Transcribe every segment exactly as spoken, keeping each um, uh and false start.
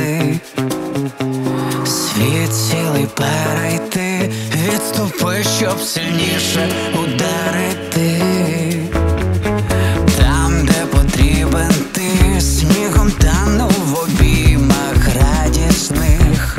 ти, світ цілий перейти, відступи, щоб сильніше ударити. Там, де потрібен ти, снігом тану в обіймах радісних.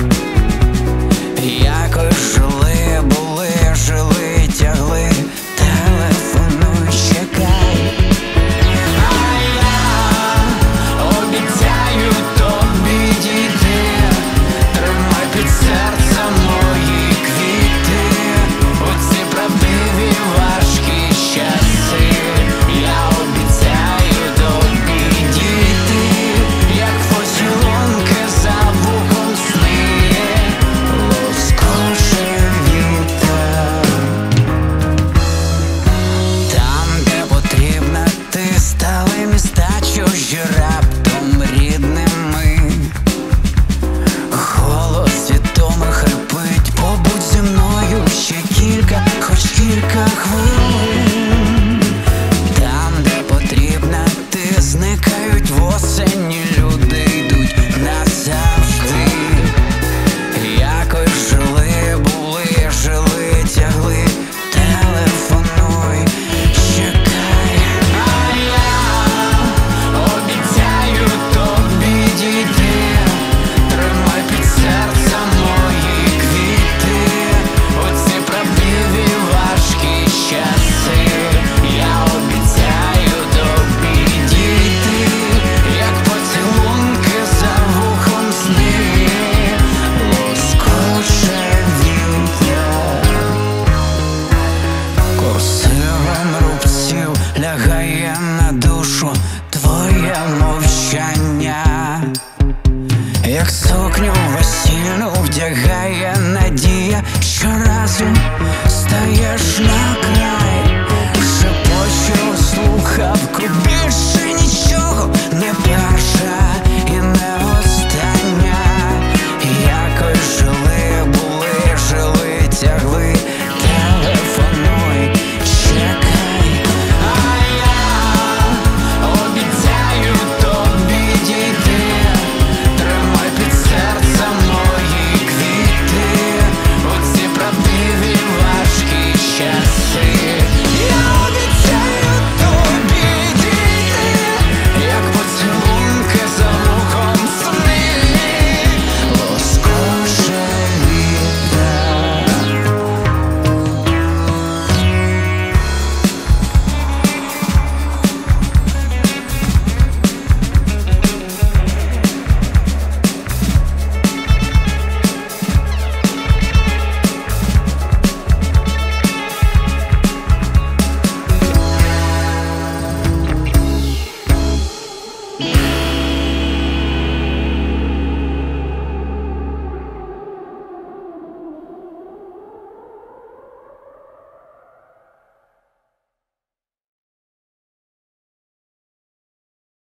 Якось жили, були, жили, тягли, телефонуй, чекай. А я обіцяю тобі дійти, тримай під серцем мої квіти, у ці правдиві важкі часи. Я обіцяю тобі дійти, як поцілунки за вухом сни, лоскоче вітер. Там, де потрібна ти, стали міста чужі раптом рідними. Голос свідомо хрипить, побудь зі мною ще кілька, хоч кілька хвилин. Там, де потрібна ти, зникають в осені, люди йдуть назавжди. Якось жили, були, жили, тягли, телефонуй, чекай. А я обіцяю тобі дійти, тримай під серцем мої квіти, у ці правдиві важкі часи. Я обіцяю тобі дійти, як поцілунки за вухом сни, лоскоче вітер. Курсивом рубців лягає на душу твоє мовчання, як сукню весільну вдягає надія, щоразу стаєш на край.